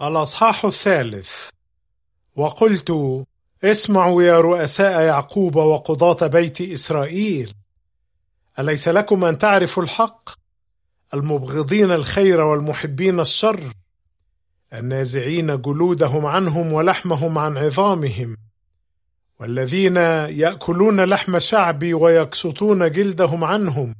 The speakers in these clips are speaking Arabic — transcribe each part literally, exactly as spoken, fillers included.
الأصحاح الثالث. وقلت: اسمعوا يا رؤساء يعقوب وقضاة بيت إسرائيل، أليس لكم أن تعرفوا الحق؟ المبغضين الخير والمحبين الشر، النازعين جلودهم عنهم ولحمهم عن عظامهم، والذين يأكلون لحم شعبي ويكسطون جلدهم عنهم،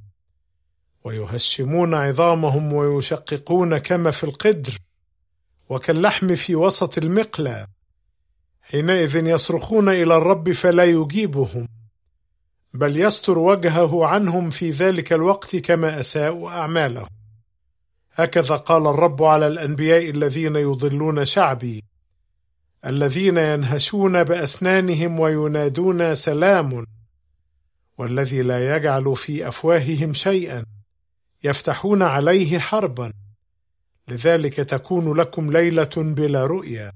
ويهشمون عظامهم ويشققون كما في القدر وكاللحم في وسط المقلى. حينئذ يصرخون إلى الرب فلا يجيبهم، بل يستر وجهه عنهم في ذلك الوقت كما أساءوا أعمالهم. هكذا قال الرب على الأنبياء الذين يضلون شعبي، الذين ينهشون بأسنانهم وينادون سلام، والذي لا يجعل في أفواههم شيئا، يفتحون عليه حربا. لذلك تكون لكم ليلة بلا رؤيا،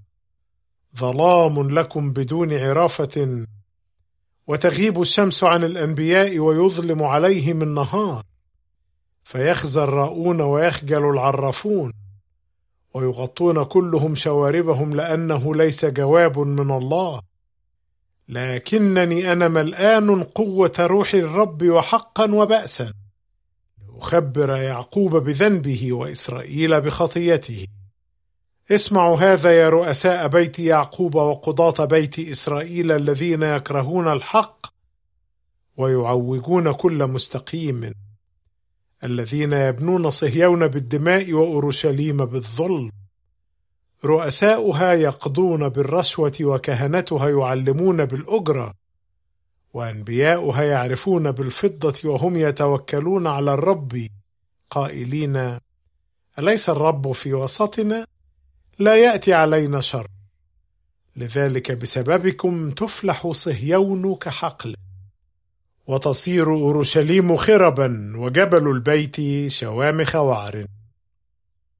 ظلام لكم بدون عرافة، وتغيب الشمس عن الأنبياء ويظلم عليهم النهار، فيخزى الراؤون ويخجل العرافون، ويغطون كلهم شواربهم، لأنه ليس جواب من الله. لكنني أنا ملآن قوة روح الرب وحقا وبأسا، لأخبر يعقوب بذنبه وإسرائيل بخطيته. اسمعوا هذا يا رؤساء بيت يعقوب وقضاة بيت إسرائيل، الذين يكرهون الحق ويعوجون كل مستقيم، الذين يبنون صهيون بالدماء وأورشليم بالظلم. رؤساؤها يقضون بالرشوة، وكهنتها يعلمون بالأجرة، وأنبياؤها يعرفون بالفضة، وهم يتوكلون على الرب قائلين: أليس الرب في وسطنا؟ لا يأتي علينا شر. لذلك بسببكم تفلح صهيون كحقل، وتصير أورشليم خربا، وجبل البيت شوامخ وعر.